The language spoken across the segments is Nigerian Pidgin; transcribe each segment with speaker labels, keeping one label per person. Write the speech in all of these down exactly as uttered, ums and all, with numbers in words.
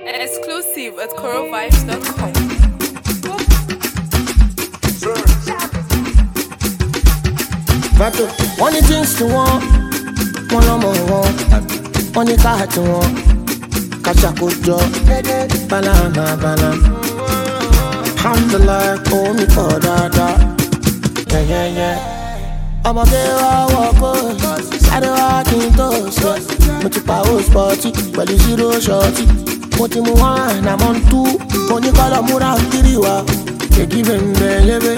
Speaker 1: Exclusive at coral vibes dot com.
Speaker 2: Vato, one things to one, one on one, one in car to one, catch a good job, banana, banana. Alhamdulillah, oh me for dada, yeah yeah yeah. I'm a girl, I walk on, side walking toast, much power sporty, but you zero shorty. What you want, I'm on two, when you call a mura kiriwa, they give him the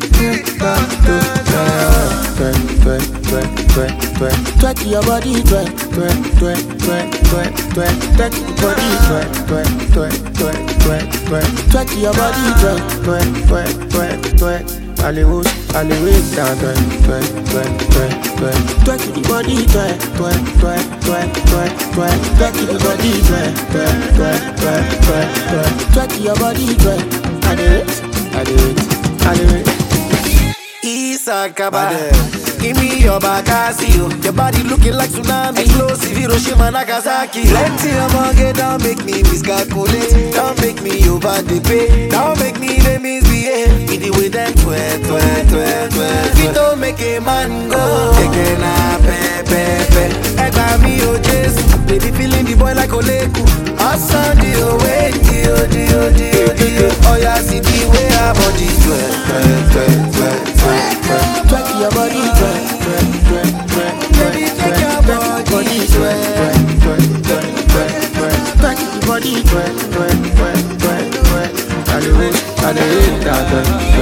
Speaker 2: twerk your body, twerk, twerk, twerk, twerk, twerk, twerk, twerk your body, twerk, twerk, twerk, twerk, twerk, twerk, twerk your body, twerk, twerk, twerk, twerk, twerk. Hollywood, Hollywood, down, twerk, twerk, twerk, twerk, twerk, twerk your body, twerk, twerk, twerk, twerk, twerk, twerk, twerk your body, twerk, twerk, twerk, twerk, twerk, twerk, twerk your body, twerk. I do it, I do it, I do it.
Speaker 3: Isakaba, give me your Bakasio. Your body looking like tsunami, explosive Hiroshima, Nagasaki. Plenty of money, don't make me miscalculate. Don't make me over the pay. Don't make me the misbehave. With the way them twerk, twerk, twerk, twerk. If don't make a man go, again a pe pe pe. Egba mi o Jesu, baby feeling the boy like Oleku. Awesome the way, the the the the. Oh yeah, see the way our body twerk, twerk, twerk, twerk.
Speaker 2: Twerk your body, twerk, twerk, twerk, twerk, twerk, twerk, body, twerk, twerk, twerk, twerk, twerk, twerk your body, twerk, twerk, twerk, twerk, twerk. Hollywood, Hollywood,